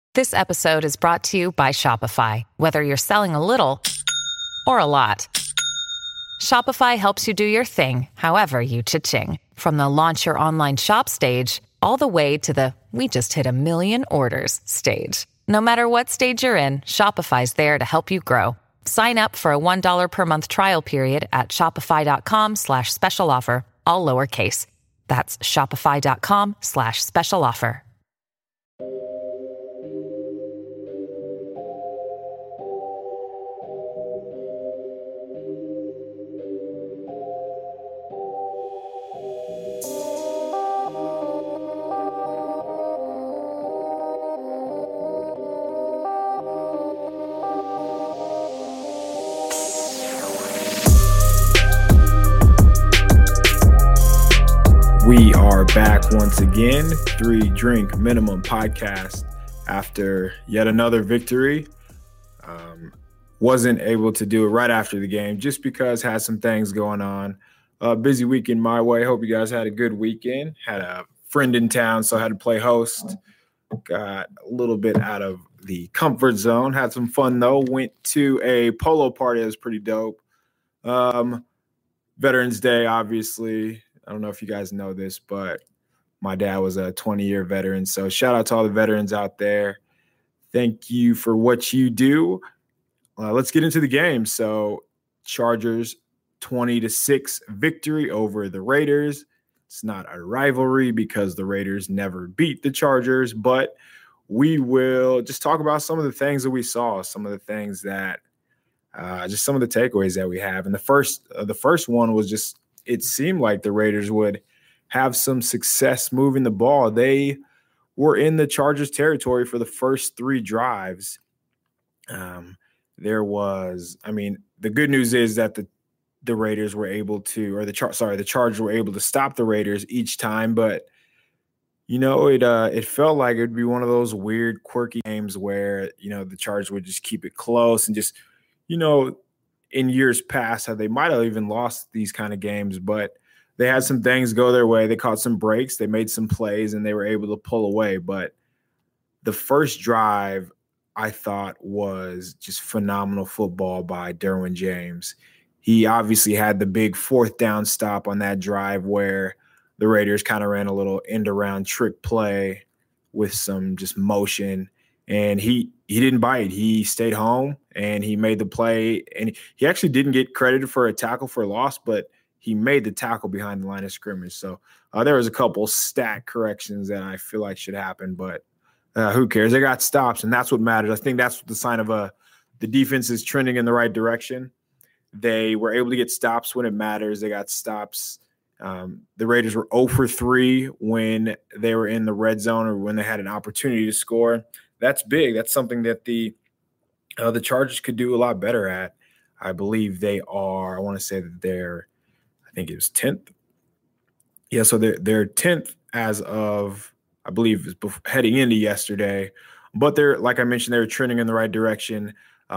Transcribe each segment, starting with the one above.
This episode is brought to you by Shopify. Whether you're selling a little or a lot, Shopify helps you do your thing, however you cha-ching. From the launch your online shop stage, all the way to the we just hit 1 million orders stage. No matter what stage you're in, Shopify's there to help you grow. Sign up for a $1 per month trial period at shopify.com/special offer, all lowercase. That's shopify.com/special offer. We are back once again, 3 Drink Minimum podcast after yet another victory. Wasn't able to do it right after the game just because had some things going on. Busy weekend my way. Hope you guys had a good weekend. Had a friend in town, so I had to play host. Got a little bit out of the comfort zone. Had some fun though. Went to a polo party that was pretty dope. Veterans Day, obviously. I don't know if you guys know this, but my dad was a 20-year veteran. So shout out to all the veterans out there. Thank you for what you do. Let's get into the game. So Chargers 20-6 victory over the Raiders. It's not a rivalry because the Raiders never beat the Chargers, but we will just talk about some of the things that we saw, some of the things that just some of the takeaways that we have. And the first one was just, it seemed like the Raiders would have some success moving the ball. They were in the Chargers territory for the first 3 drives. The good news is that the Raiders were able to, or the Chargers were able to stop the Raiders each time. But, it felt like it would be one of those weird, quirky games where, the Chargers would just keep it close and just, in years past, how they might have even lost these kind of games, but they had some things go their way. They caught some breaks, they made some plays, and they were able to pull away. But the first drive, I thought, was just phenomenal football by Derwin James. He obviously had the big 4th down stop on that drive where the Raiders kind of ran a little end-around trick play with some just motion. And he didn't bite. He stayed home and he made the play. And he actually didn't get credited for a tackle for loss, but he made the tackle behind the line of scrimmage. So there was a couple stat corrections that I feel like should happen, but who cares? They got stops, and that's what matters. I think that's the sign of the defense is trending in the right direction. They were able to get stops when it matters. They got stops. The Raiders were 0 for 3 when they were in the red zone or when they had an opportunity to score. That's big. That's something that the Chargers could do a lot better at. I believe they are. I want to say that I think it was 10th. Yeah, so they're 10th as of, I believe, heading into yesterday. But they're, like I mentioned, they're trending in the right direction.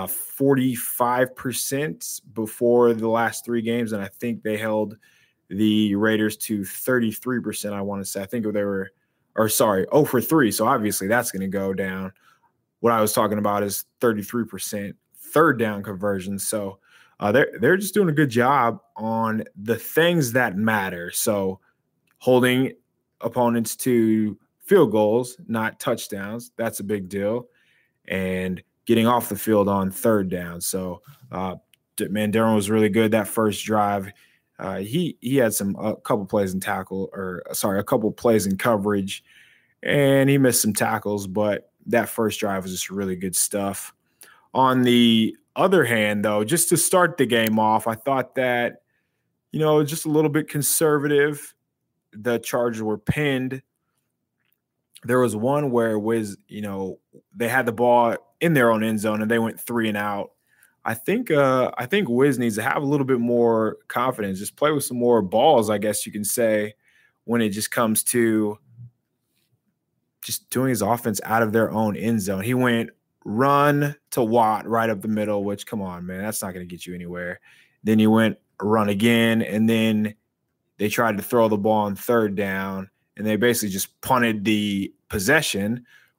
45% before the last 3 games, and I think they held the Raiders to 33%. I want to say. I think they were. 0 for 3. So obviously that's going to go down. What I was talking about is 33% 3rd down conversion. So they're just doing a good job on the things that matter. So holding opponents to field goals, not touchdowns. That's a big deal. And getting off the field on 3rd down. So, Darren was really good that first drive. He had a couple plays in a couple plays in coverage, and he missed some tackles, but that first drive was just really good stuff. On the other hand, though, just to start the game off, I thought that, just a little bit conservative. The Chargers were pinned. There was one where they had the ball in their own end zone and they went 3 and out. I think Wiz needs to have a little bit more confidence, just play with some more balls, I guess you can say, when it just comes to just doing his offense out of their own end zone. He went run to Watt right up the middle, which, come on, man, that's not going to get you anywhere. Then he went run again, and then they tried to throw the ball on 3rd down, and they basically just punted the possession,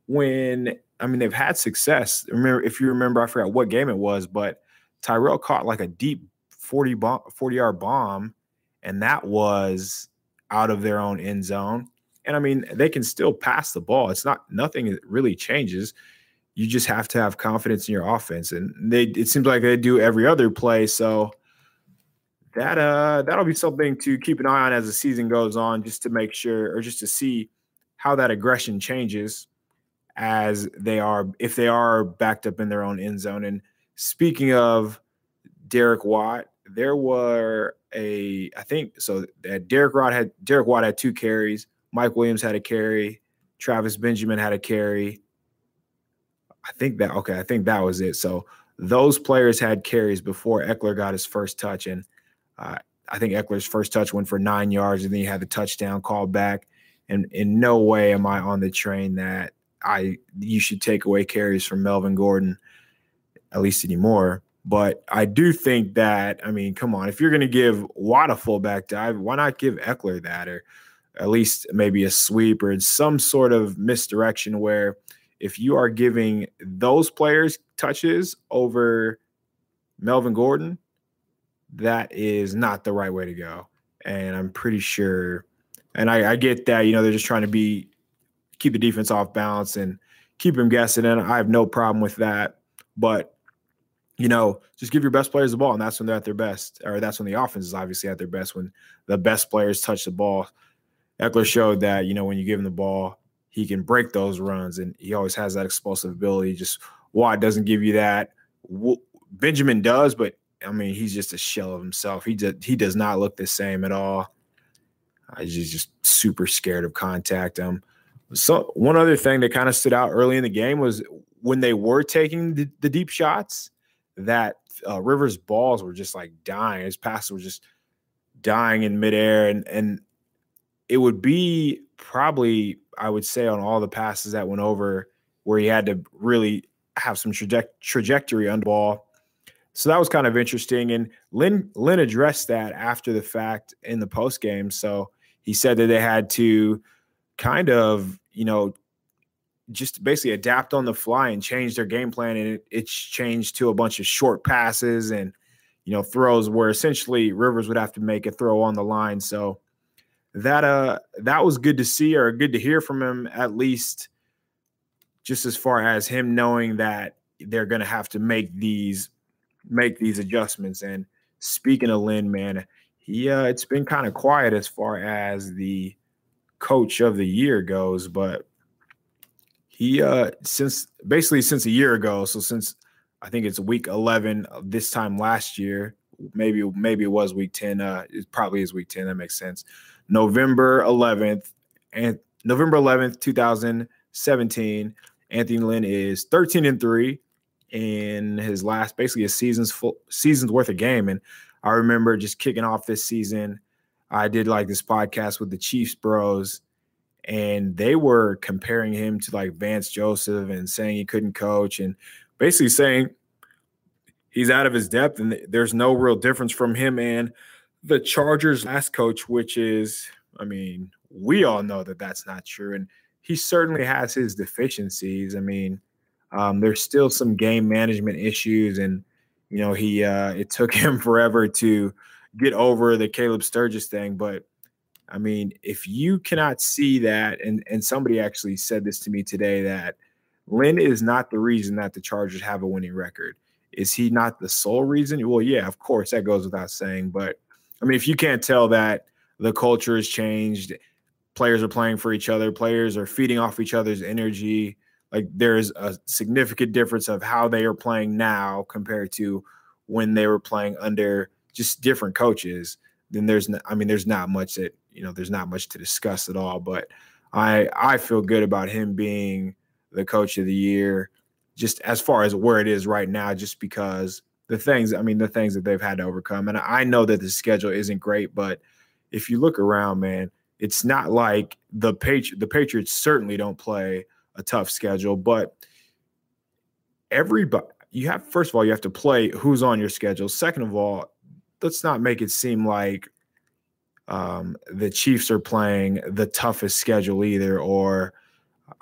they've had success. If you remember, I forgot what game it was, but Tyrell caught like a deep 40-yard bomb, and that was out of their own end zone. And I mean, they can still pass the ball. Nothing really changes. You just have to have confidence in your offense, and it seems like they do every other play. So that'll be something to keep an eye on as the season goes on, just to make sure, or just to see how that aggression changes if they are backed up in their own end zone. And speaking of Derek Watt, Derek Watt had 2 carries. Mike Williams had a carry. Travis Benjamin had a carry. I think that was it. So those players had carries before Ekeler got his first touch. And I think Eckler's first touch went for 9 yards, and then he had the touchdown called back. And in no way am I on the train that you should take away carries from Melvin Gordon, at least anymore. But I do think that, I mean, come on, if you're going to give Watt a fullback dive, why not give Ekeler that, or at least maybe a sweep or some sort of misdirection, where if you are giving those players touches over Melvin Gordon, that is not the right way to go. And I'm pretty sure, and I get that, they're just trying to keep the defense off balance and keep him guessing, and I have no problem with that. But, just give your best players the ball, and that's when they're at their best, or that's when the offense is obviously at their best, when the best players touch the ball. Ekeler showed that, when you give him the ball, he can break those runs, and he always has that explosive ability. Just Watt doesn't give you that. Benjamin does, but I mean, he's just a shell of himself. He does not look the same at all. He's just super scared of contact. So one other thing that kind of stood out early in the game was when they were taking the deep shots, that Rivers' balls were just like dying. His passes were just dying in midair, and it would be probably, I would say, on all the passes that went over, where he had to really have some trajectory on the ball. So that was kind of interesting. And Lynn addressed that after the fact in the post game. So he said that they had to kind of, just basically adapt on the fly and change their game plan. And it's changed to a bunch of short passes and, throws where essentially Rivers would have to make a throw on the line. So that was good to see, or good to hear from him, at least just as far as him knowing that they're going to have to make these adjustments. And speaking of Lynn, man, it's been kind of quiet as far as the coach of the year goes, but he since a year ago, so since I think it's week 11 this time last year, maybe it was week 10, it probably is week 10, that makes sense. November 11th, 2017, Anthony Lynn is 13-3 in his last, basically a season's worth of game. And I remember just kicking off this season, I did like this podcast with the Chiefs bros, and they were comparing him to like Vance Joseph and saying he couldn't coach, and basically saying he's out of his depth and there's no real difference from him and the Chargers' last coach, which is, I mean, we all know that that's not true. And he certainly has his deficiencies. I mean, there's still some game management issues, and it took him forever to get over the Caleb Sturgis thing. But I mean, if you cannot see that, and somebody actually said this to me today, that Lynn is not the reason that the Chargers have a winning record. Is he not the sole reason? Well, yeah, of course, that goes without saying. But I mean, if you can't tell that the culture has changed, players are playing for each other, players are feeding off each other's energy, like there's a significant difference of how they are playing now compared to when they were playing under just different coaches, then there's not much to discuss at all. But I feel good about him being the coach of the year, just as far as where it is right now, just because the things that they've had to overcome. And I know that the schedule isn't great, but if you look around, man, it's not like the Patriots certainly don't play a tough schedule, but everybody, first of all, you have to play who's on your schedule. Second of all, let's not make it seem like the Chiefs are playing the toughest schedule either, or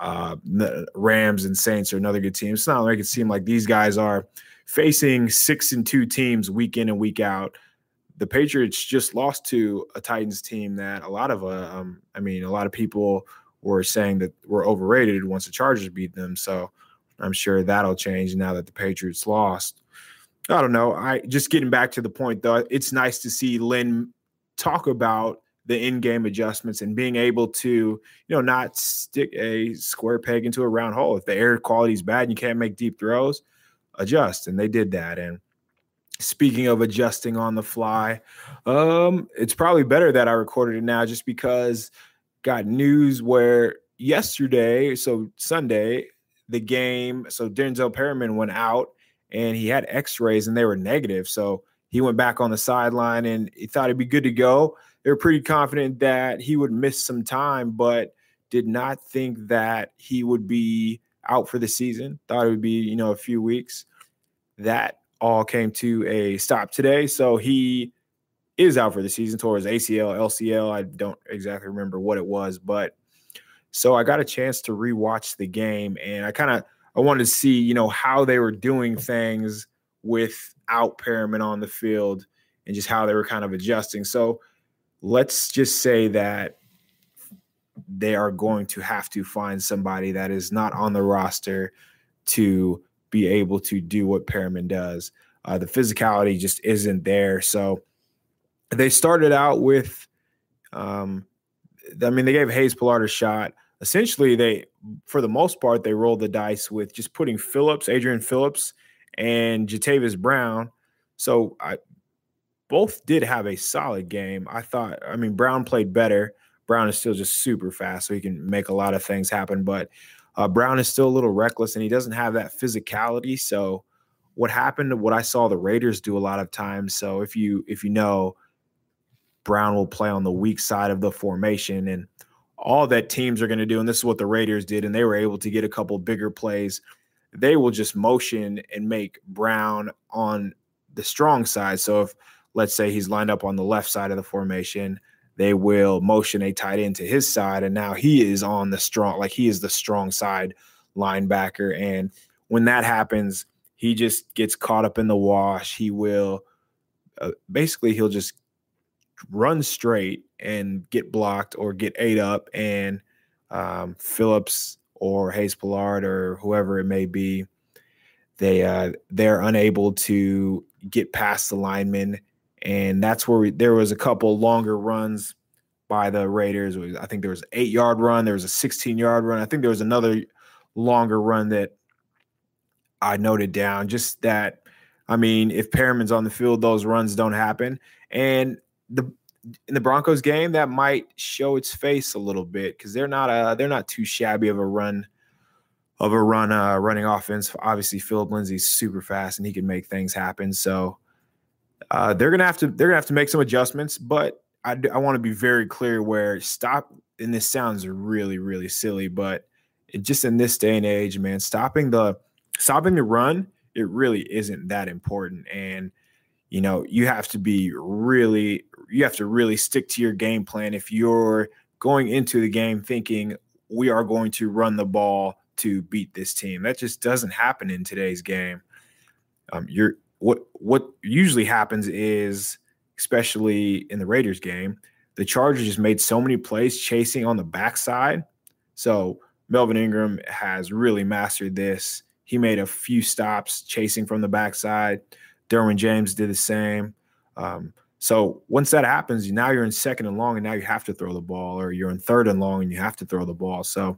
The Rams and Saints are another good team. It's not like it seemed like these guys are facing 6-2 teams week in and week out. The Patriots just lost to a Titans team that a lot of people were saying that were overrated once the Chargers beat them. So I'm sure that'll change now that the Patriots lost. I don't know. Just getting back to the point, though, it's nice to see Lynn talk about the in-game adjustments and being able to, not stick a square peg into a round hole. If the air quality is bad and you can't make deep throws, adjust. And they did that. And speaking of adjusting on the fly, it's probably better that I recorded it now just because got news where yesterday, so Sunday, the game, so Denzel Perryman went out and he had x-rays and they were negative. So he went back on the sideline and he thought it'd be good to go. They were pretty confident that he would miss some time, but did not think that he would be out for the season. Thought it would be, a few weeks. That all came to a stop today. So he is out for the season towards ACL, LCL. I don't exactly remember what it was, but so I got a chance to rewatch the game and I wanted to see, how they were doing things without Perriman on the field and just how they were kind of adjusting. So let's just say that they are going to have to find somebody that is not on the roster to be able to do what Perriman does. The physicality just isn't there. So they started out with, they gave Hayes Pullard a shot. Essentially, for the most part, they rolled the dice with just putting Adrian Phillips and Jatavis Brown. So both did have a solid game. Brown played better. Brown is still just super fast, so he can make a lot of things happen. But Brown is still a little reckless, and he doesn't have that physicality. So what I saw the Raiders do a lot of times. So if you know, Brown will play on the weak side of the formation, and all that teams are going to do, and this is what the Raiders did, and they were able to get a couple bigger plays. They will just motion and make Brown on the strong side. So if, let's say, he's lined up on the left side of the formation, they will motion a tight end to his side, and now he is on the strong side linebacker. And when that happens, he just gets caught up in the wash. He will he'll just run straight and get blocked or get ate up, and Phillips or Hayes Pullard or whoever it may be, they're unable to get past the linemen. And that's where there was a couple longer runs by the Raiders. I think there was an 8-yard run. There was a 16-yard run. I think there was another longer run that I noted down. Just that, if Perriman's on the field, those runs don't happen. And in the Broncos game, that might show its face a little bit because they're not too shabby of a running offense. Obviously, Philip Lindsay's super fast and he can make things happen. So they're gonna have to make some adjustments. But I want to be very clear where stop. And this sounds really, really silly, but just in this day and age, man, stopping the run, it really isn't that important. And you have to really stick to your game plan if you're going into the game thinking we are going to run the ball to beat this team. That just doesn't happen in today's game. What usually happens is, especially in the Raiders game, the Chargers just made so many plays chasing on the backside. So Melvin Ingram has really mastered this. He made a few stops chasing from the backside. Derwin James did the same. So once that happens, now you're in 2nd and long, and now you have to throw the ball, or you're in 3rd and long, and you have to throw the ball. So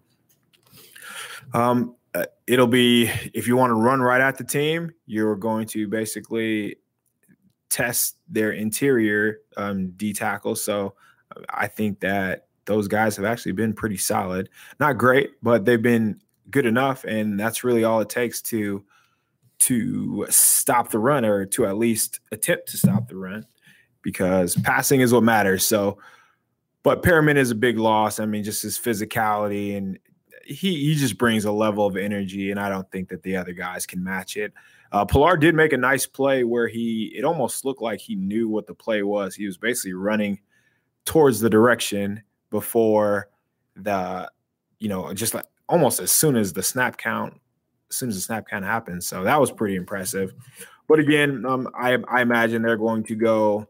it'll be, if you want to run right at the team, you're going to basically test their interior D tackle. So I think that those guys have actually been pretty solid. Not great, but they've been good enough, and that's really all it takes to stop the run, or to at least attempt to stop the run, because passing is what matters. So, but Perriman is a big loss. Just his physicality, and he just brings a level of energy, and I don't think that the other guys can match it. Pullard did make a nice play where it almost looked like he knew what the play was. He was basically running towards the direction before just like almost as soon as the snap count happens. So that was pretty impressive. But again, I imagine they're going to go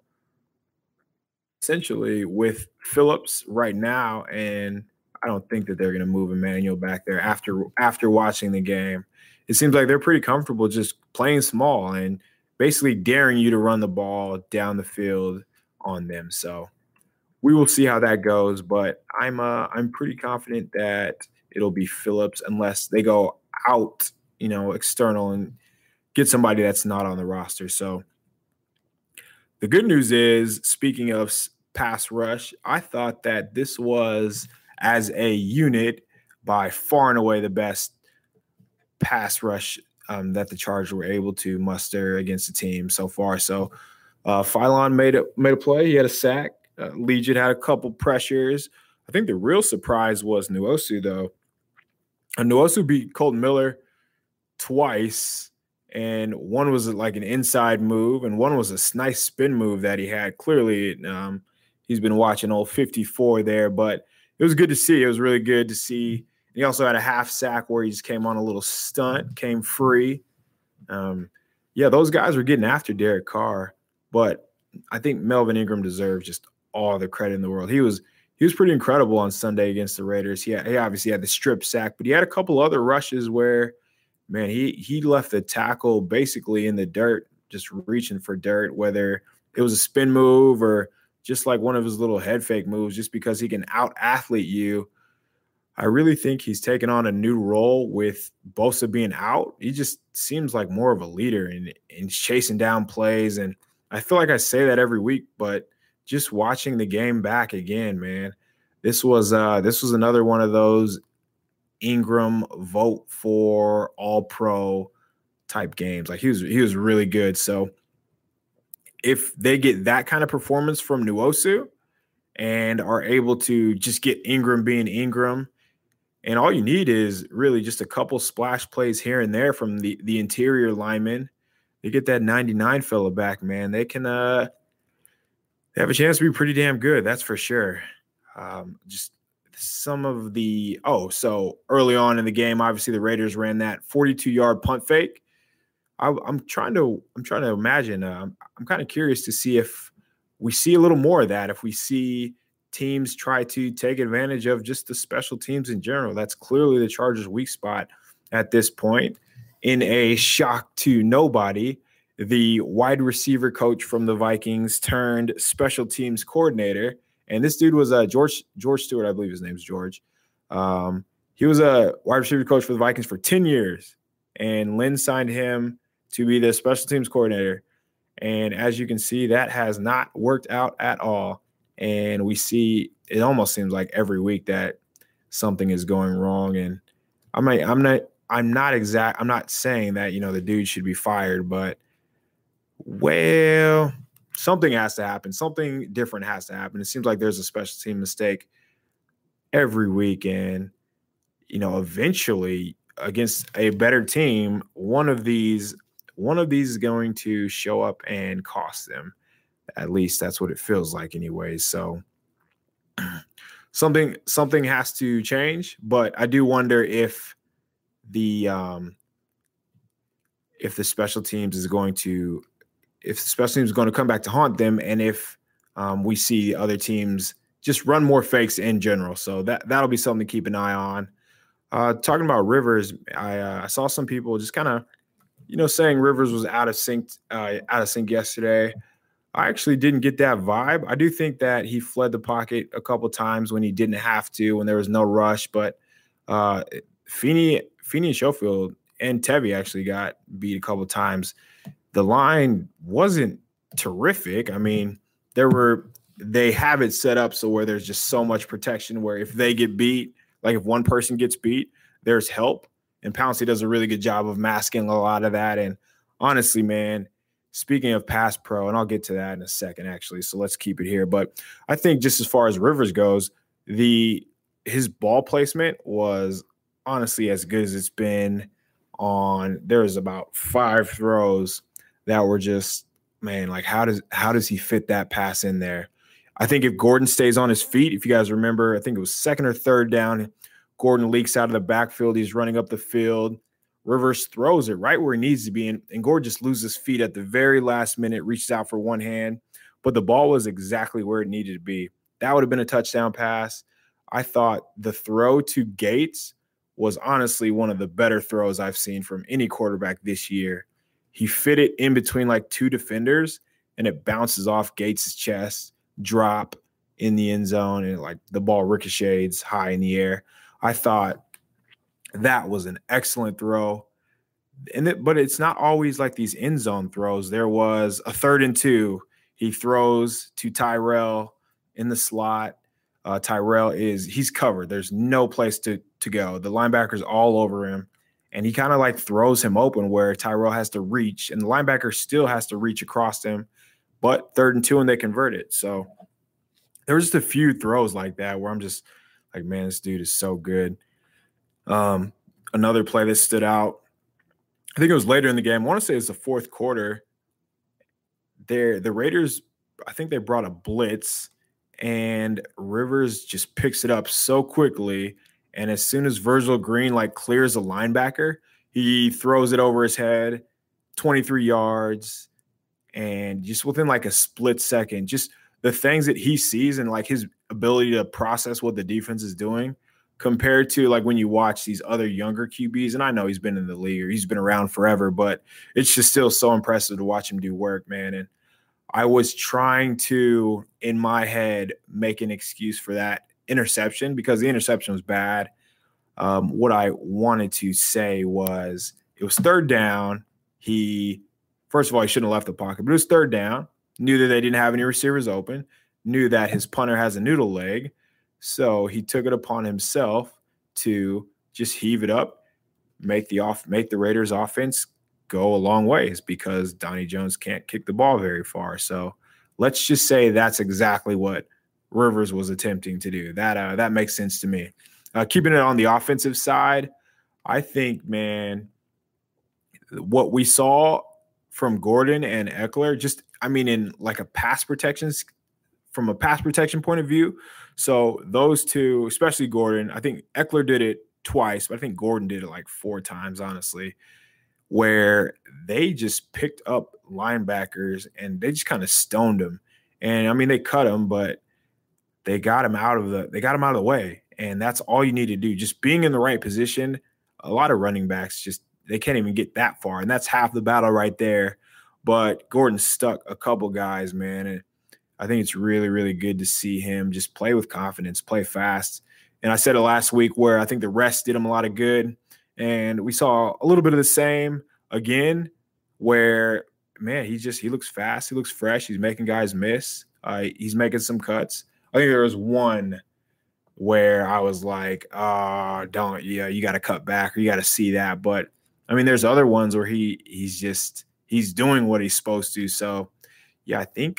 essentially with Phillips right now, and I don't think that they're going to move Emmanuel back there after watching the game. It seems like they're pretty comfortable just playing small and basically daring you to run the ball down the field on them. So we will see how that goes, but I'm pretty confident that it'll be Phillips unless they go out, external and get somebody that's not on the roster. So the good news is, speaking of pass rush, I thought that this was, as a unit, by far and away the best pass rush that the Chargers were able to muster against the team so far. So Philon made a play. He had a sack. Legit had a couple pressures. I think the real surprise was Nwosu, though. And Nwosu beat Colton Miller twice, and one was like an inside move, and one was a nice spin move that he had. Clearly, he's been watching old 54 there, but it was good to see. It was really good to see. He also had a half sack where he just came on a little stunt, came free. Those guys were getting after Derek Carr, but I think Melvin Ingram deserves just all the credit in the world. He was pretty incredible on Sunday against the Raiders. He obviously had the strip sack, but he had a couple other rushes where, man, he left the tackle basically in the dirt, just reaching for dirt, whether it was a spin move or just like one of his little head fake moves, just because he can out-athlete you. I really think he's taken on a new role with Bosa being out. He just seems like more of a leader in chasing down plays. And I feel like I say that every week, but just watching the game back again, man, this was another one of those Ingram vote for all-pro type games. Like he was really good. So if they get that kind of performance from Nwosu and are able to just get Ingram being Ingram, and all you need is really just a couple splash plays here and there from the interior linemen, they get that 99 fella back, man. They can they have a chance to be pretty damn good. That's for sure. Just some of the so early on in the game, obviously the Raiders ran that 42-yard punt fake. I'm trying to imagine. I'm kind of curious to see if we see a little more of that. If we see teams try to take advantage of just the special teams in general, that's clearly the Chargers' weak spot at this point. In a shock to nobody, the wide receiver coach from the Vikings turned special teams coordinator. And this dude was George Stewart, I believe his name's George. He was a wide receiver coach for the Vikings for 10 years. And Lynn signed him to be the special teams coordinator. And as you can see, that has not worked out at all. And we see it almost seems like every week that something is going wrong. And I'm not saying that, the dude should be fired, but something has to happen. Something different has to happen. It seems like there's a special team mistake every week. And, eventually against a better team, one of these is going to show up and cost them. At least that's what it feels like anyways. So something has to change, but I do wonder if the special teams is going to come back to haunt them, and if we see other teams just run more fakes in general. So that'll be something to keep an eye on. Talking about Rivers, I saw some people just kind of, saying Rivers was out of sync yesterday. I actually didn't get that vibe. I do think that he fled the pocket a couple times when he didn't have to, when there was no rush. But Feeney and Schofield and Tevy actually got beat a couple times. The line wasn't terrific. I mean, they have it set up so where there's just so much protection where if they get beat, like if one person gets beat, there's help. And Pouncey does a really good job of masking a lot of that. And honestly, man, speaking of pass pro, and I'll get to that in a second, actually, so let's keep it here. But I think just as far as Rivers goes, his ball placement was honestly as good as it's been on. There was about 5 throws that were just, man, like how does he fit that pass in there? I think if Gordon stays on his feet, if you guys remember, I think it was second or third down Gordon leaks out of the backfield. He's running up the field. Rivers throws it right where it needs to be, and Gordon just loses feet at the very last minute, reaches out for one hand, but the ball was exactly where it needed to be. That would have been a touchdown pass. I thought the throw to Gates was honestly one of the better throws I've seen from any quarterback this year. He fit it in between like two defenders, and it bounces off Gates' chest, drop in the end zone, and like the ball ricochets high in the air. I thought that was an excellent throw. But it's not always like these end zone throws. There was a 3rd and 2. He throws to Tyrell in the slot. Tyrell he's covered. There's no place to go. The linebacker's all over him. And he kind of like throws him open where Tyrell has to reach. And the linebacker still has to reach across him. But 3rd and 2, and they convert it. So there was just a few throws like that where I'm just like, man, this dude is so good. Another play that stood out, I think it was later in the game. I want to say it's the 4th quarter. The Raiders, I think they brought a blitz, and Rivers just picks it up so quickly. And as soon as Virgil Green like clears a linebacker, he throws it over his head, 23 yards, and just within like a split second, just the things that he sees and like his ability to process what the defense is doing compared to like when you watch these other younger QBs. And I know he's been in the league or he's been around forever, but it's just still so impressive to watch him do work, man. And I was trying to, in my head, make an excuse for that interception because the interception was bad. What I wanted to say was it was 3rd down. First of all, he shouldn't have left the pocket, but it was 3rd down. Knew that they didn't have any receivers open. Knew that his punter has a noodle leg. So he took it upon himself to just heave it up, make the Raiders offense go a long ways because Donnie Jones can't kick the ball very far. So let's just say that's exactly what Rivers was attempting to do. That makes sense to me. Keeping it on the offensive side, I think, man, what we saw from Gordon and Ekeler, in like from a pass protection point of view. So those two, especially Gordon, I think Ekeler did it twice, but I think Gordon did it like 4 times, honestly, where they just picked up linebackers and they just kind of stoned them. And they cut him, but they got him out of the way. And that's all you need to do. Just being in the right position. A lot of running backs they can't even get that far. And that's half the battle right there. But Gordon stuck a couple guys, man. And I think it's really, really good to see him just play with confidence, play fast. And I said it last week where I think the rest did him a lot of good. And we saw a little bit of the same again where, man, he looks fast. He looks fresh. He's making guys miss. He's making some cuts. I think there was one where I was like, you got to cut back or you got to see that. But, there's other ones where he's doing what he's supposed to. So, yeah, I think,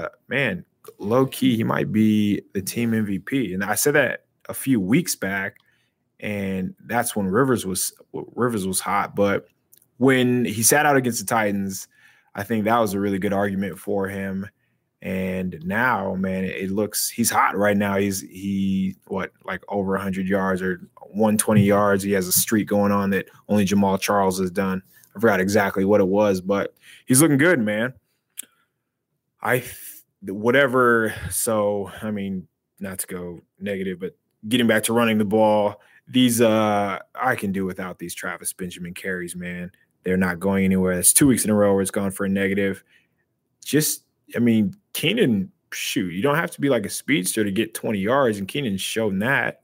low-key, he might be the team MVP. And I said that a few weeks back, and that's when Rivers was hot. But when he sat out against the Titans, I think that was a really good argument for him. And now, man, it looks he's hot right now. He over 100 yards or 120 yards. He has a streak going on that only Jamal Charles has done. I forgot exactly what it was, but he's looking good, man. Not to go negative, but getting back to running the ball, I can do without these Travis Benjamin carries, man. They're not going anywhere. That's 2 weeks in a row where it's gone for a negative. Keenan, shoot, you don't have to be like a speedster to get 20 yards, and Keenan's shown that.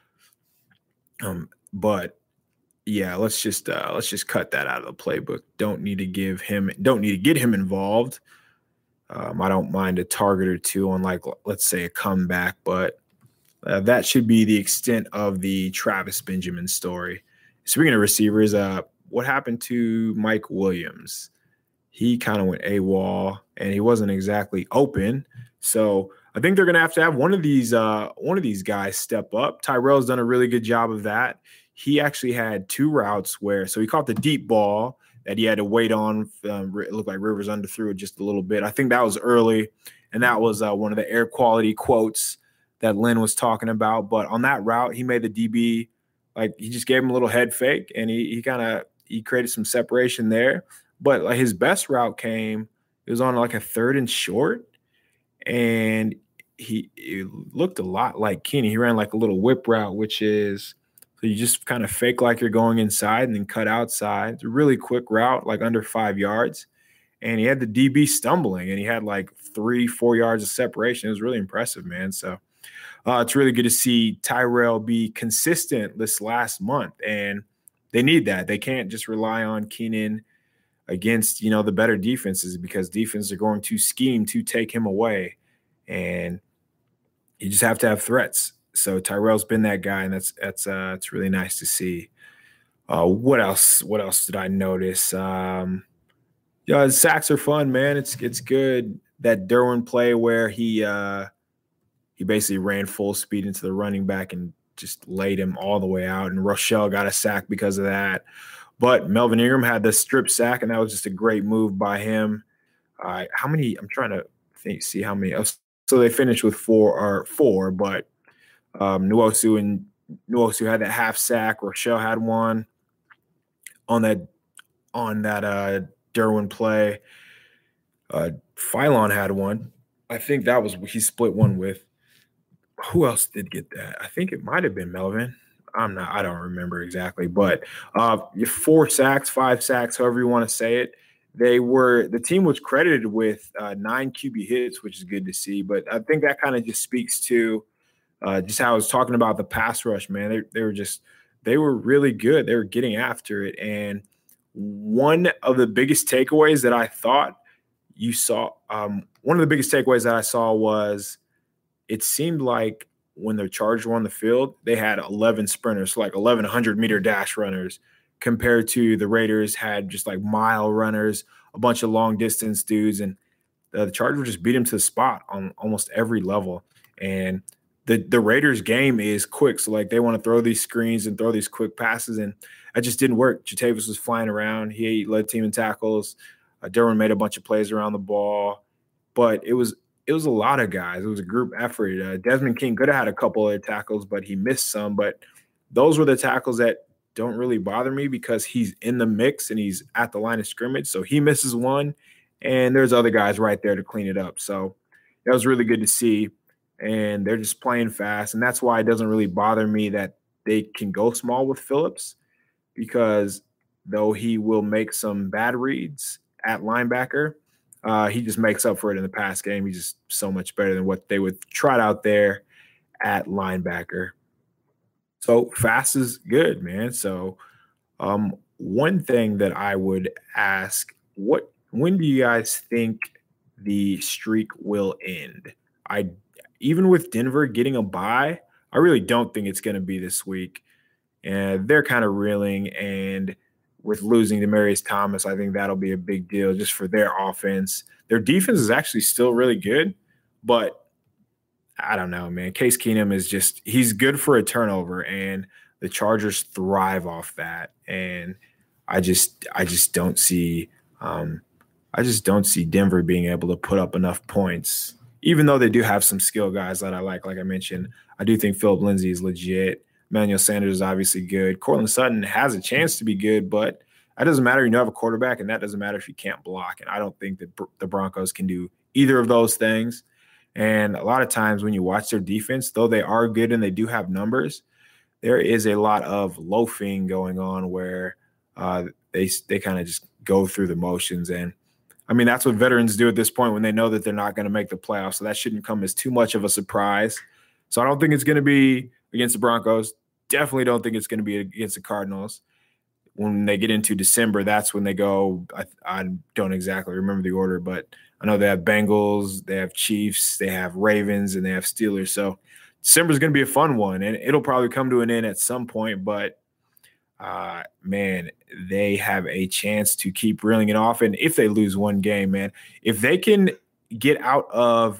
But yeah, let's just cut that out of the playbook. Don't need to get him involved. I don't mind a target or two on let's say a comeback, but that should be the extent of the Travis Benjamin story. Speaking of receivers, what happened to Mike Williams? He kind of went AWOL and he wasn't exactly open. So I think they're going to have one of these guys step up. Tyrell's done a really good job of that. He actually had 2 routes so he caught the deep ball that he had to wait on. It looked like Rivers underthrew it just a little bit. I think that was early, and that was one of the air quality quotes that Lynn was talking about. But on that route, he made the DB Like he just gave him a little head fake, and he created some separation there. But like his best route came, it was on like a 3rd and short, and it looked a lot like Kenny. He ran like a little whip route, which is so you just kind of fake like you're going inside and then cut outside. It's a really quick route, like under 5 yards. And he had the DB stumbling, and he had like 3-4 yards of separation. It was really impressive, man. So it's really good to see Tyrell be consistent this last month, and they need that. They can't just rely on Keenan against, the better defenses, because defenses are going to scheme to take him away, and you just have to have threats. So Tyrell's been that guy, and that's it's really nice to see. What else? What else did I notice? Sacks are fun, man. It's good. That Derwin play where he basically ran full speed into the running back and just laid him all the way out, and Rochelle got a sack because of that. But Melvin Ingram had the strip sack, and that was just a great move by him. How many? I'm trying to see how many. So they finished with four, but Nwosu had that half sack. Rochelle had one on that Derwin play. Phylon had one. I think that was he split one with. Who else did get that? I think it might have been Melvin. I don't remember exactly, but 4 sacks, 5 sacks, however you want to say it. The team was credited with 9 QB hits, which is good to see. But I think that kind of just speaks to just how I was talking about the pass rush, man. They were really good. They were getting after it. And one of the biggest takeaways that I thought you saw, one of the biggest takeaways that I saw was it seemed like when the Chargers were on the field, they had 11 sprinters, so like 1,100-meter dash runners, compared to the Raiders had just like mile runners, a bunch of long-distance dudes, and the Chargers just beat them to the spot on almost every level. And the Raiders' game is quick, so like they want to throw these screens and throw these quick passes, and that just didn't work. Jatavis was flying around. He led team in tackles. Derwin made a bunch of plays around the ball, but it was a lot of guys. It was a group effort. Desmond King could have had a couple of tackles, but he missed some. But those were the tackles that don't really bother me because he's in the mix and he's at the line of scrimmage. So he misses one, and there's other guys right there to clean it up. So that was really good to see. And they're just playing fast. And that's why it doesn't really bother me that they can go small with Phillips, because though he will make some bad reads at linebacker, he just makes up for it in the pass game. He's just so much better than what they would trot out there at linebacker. So fast is good, man. So one thing that I would ask, when do you guys think the streak will end? Even with Denver getting a bye, I really don't think it's going to be this week. And they're kind of reeling, and with losing Demaryius Thomas, I think that'll be a big deal just for their offense. Their defense is actually still really good, but I don't know, man. Case Keenum he's good for a turnover, and the Chargers thrive off that. And I just don't see Denver being able to put up enough points, even though they do have some skill guys that I like I mentioned. I do think Philip Lindsay is legit. Emmanuel Sanders is obviously good. Cortland Sutton has a chance to be good, but that doesn't matter. You have a quarterback, and that doesn't matter if you can't block. And I don't think that the Broncos can do either of those things. And a lot of times when you watch their defense, though they are good and they do have numbers, there is a lot of loafing going on where they kind of just go through the motions. And, I mean, that's what veterans do at this point when they know that they're not going to make the playoffs. So that shouldn't come as too much of a surprise. So I don't think it's going to be against the Broncos. Definitely don't think it's going to be against the Cardinals. When they get into December, that's when they go. I don't exactly remember the order, but I know they have Bengals, they have Chiefs, they have Ravens, and they have Steelers. So December is going to be a fun one, and it'll probably come to an end at some point. But, man, they have a chance to keep reeling it off. And if they lose one game, man, if they can get out of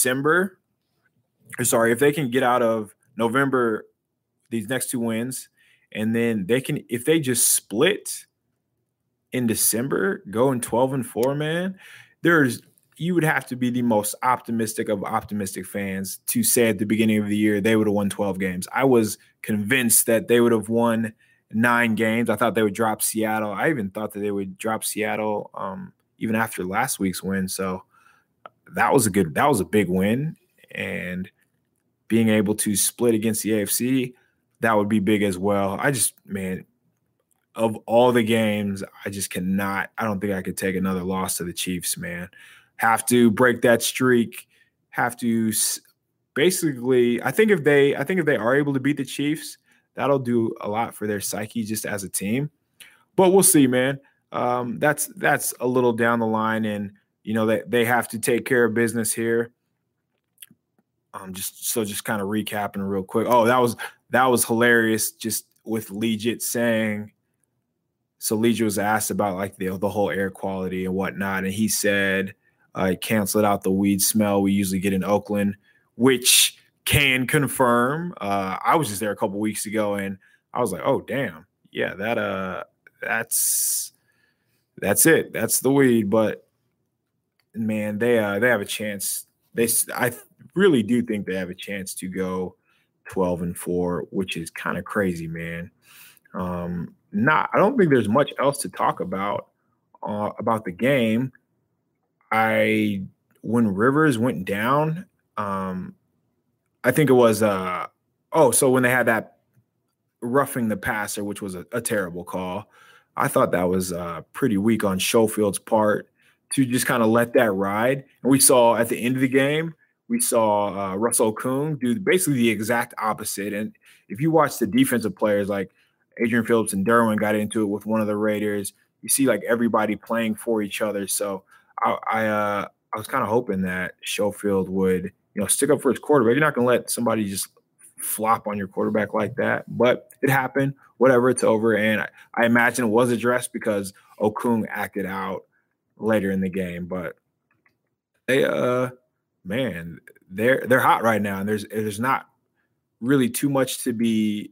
if they can get out of November, these next 2 wins, and then if they just split in December, going 12-4, man, there's you would have to be the most optimistic of optimistic fans to say at the beginning of the year they would have won 12 games. I was convinced that they would have won 9 games. I thought they would drop Seattle. I even thought that they would drop Seattle even after last week's win. So that was a big win. And being able to split against the AFC, that would be big as well. Of all the games, I don't think I could take another loss to the Chiefs, man. Have to break that streak. Have to basically, I think if they are able to beat the Chiefs, that'll do a lot for their psyche just as a team. But we'll see, man. That's a little down the line, and they have to take care of business here. Just kind of recapping real quick. Oh, that was hilarious. Just with Legit saying. So Legit was asked about like the whole air quality and whatnot, and he said he canceled out the weed smell we usually get in Oakland, which can confirm. I was just there a couple weeks ago, and I was like, oh damn, yeah, that's it. That's the weed. But man, they have a chance. I really do think they have a chance to go 12-4, which is kind of crazy, man. I don't think there's much else to talk about the game. When Rivers went down, I think it was so when they had that roughing the passer, which was a terrible call, I thought that was pretty weak on Schofield's part to just kind of let that ride. And we saw at the end of the game, Russell Okung do basically the exact opposite. And if you watch the defensive players like Adrian Phillips and Derwin got into it with one of the Raiders, you see like everybody playing for each other. So I was kind of hoping that Schofield would, stick up for his quarterback. You're not going to let somebody just flop on your quarterback like that. But it happened. Whatever, it's over. And I imagine it was addressed because Okung acted out later in the game. But they're hot right now, and there's not really too much to be,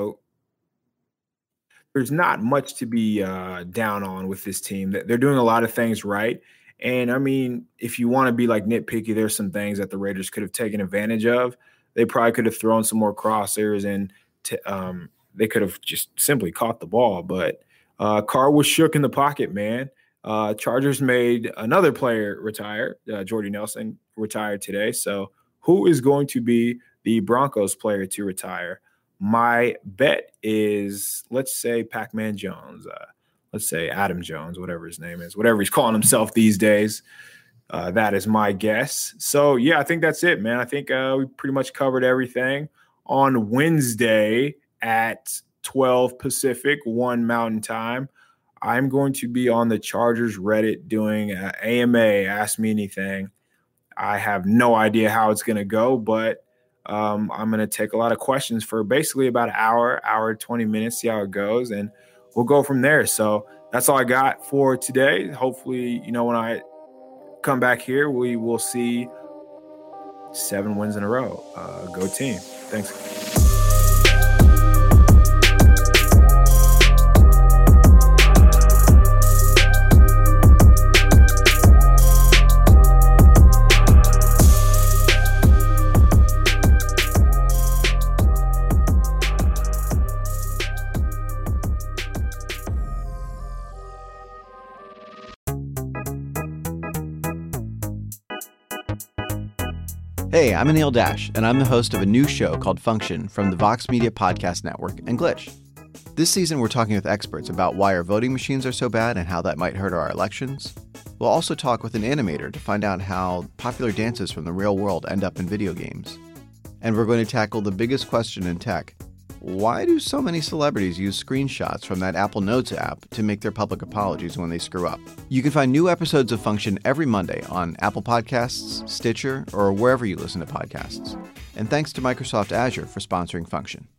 there's not much to be down on with this team. They're doing a lot of things right. And I mean, if you want to be like nitpicky, there's some things that the Raiders could have taken advantage of. They probably could have thrown some more crosshairs, and they could have just simply caught the ball. But Carr was shook in the pocket, man. Chargers made another player retire. Jordy Nelson retired today. So who is going to be the Broncos player to retire? My bet is, let's say Pac-Man Jones. Let's say Adam Jones, whatever his name is, whatever he's calling himself these days. That is my guess. So, yeah, I think that's it, man. I think we pretty much covered everything. On Wednesday at 12 Pacific, 1 Mountain Time, I'm going to be on the Chargers Reddit doing AMA, Ask Me Anything. I have no idea how it's going to go, but I'm going to take a lot of questions for basically about an hour, 20 minutes, see how it goes, and we'll go from there. So that's all I got for today. Hopefully, when I come back here, we will see 7 wins in a row. Go team. Thanks. Hey, I'm Anil Dash, and I'm the host of a new show called Function from the Vox Media Podcast Network and Glitch. This season, we're talking with experts about why our voting machines are so bad and how that might hurt our elections. We'll also talk with an animator to find out how popular dances from the real world end up in video games. And we're going to tackle the biggest question in tech. Why do so many celebrities use screenshots from that Apple Notes app to make their public apologies when they screw up? You can find new episodes of Function every Monday on Apple Podcasts, Stitcher, or wherever you listen to podcasts. And thanks to Microsoft Azure for sponsoring Function.